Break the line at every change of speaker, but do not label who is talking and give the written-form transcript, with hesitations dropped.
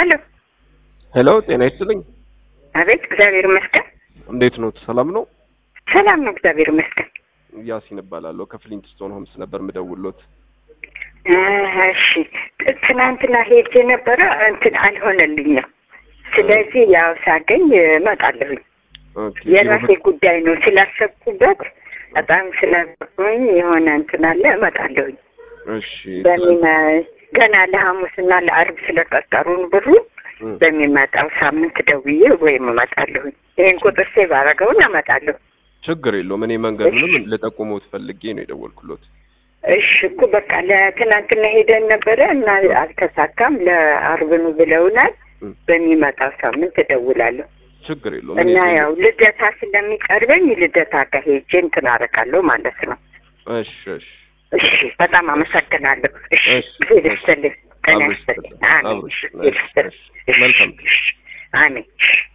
ሄሎ ጤና ይስጥልኝ።
አቤት እግዚአብሔር ይመስገን።
እንዴት ነው? ሰላም ነው?
ሰላም ነው እግዚአብሔር ይመስገን።
ያሲን እባላለሁ ከፍሊንትስቶን ሆምስ ነበር የምደውልሎት።
እሺ ትናንትና ሄጄ ነበረ አልሆነልኝም። ስለዚህ ያው ሳገኝ እመጣለሁ። የራሴ ጉዳይ ነው ስላሰብኩበት በጣም ስለቆኝ የሆነ አለ እመጣለሁ።
እሺ
ገና ለሐሙስና ለአርብ ስለቀጠሩን ብሩ በሚመጣው ሳምንት ደውዬ ወይም እመጣለሁ። ይሄን ቁጥር ሴቭ አደረገውና እመጣለሁ።
ችግር የለውም። እኔ መንገዱንም ልጠቁመውት ፈልጌ ነው የደወልኩሎት።
እሺ እኮ በቃ ለትናንትና ሄደን ነበረ እና አልተሳካም። ለአርብ ነው ብለውናል። በሚመጣው ሳምንት እደውላለሁ።
ችግር የለውም።
እና ያው ልደታ ስለሚቀርበኝ ልደታ ጋር ሄጄ እንትን አደርጋለሁ ማለት ነው።
እሺ እሺ
እሺ በጣም አመሰግናለሁ። እሺ ይደስተልኝ። አሜን።
መልካም።
አሜን።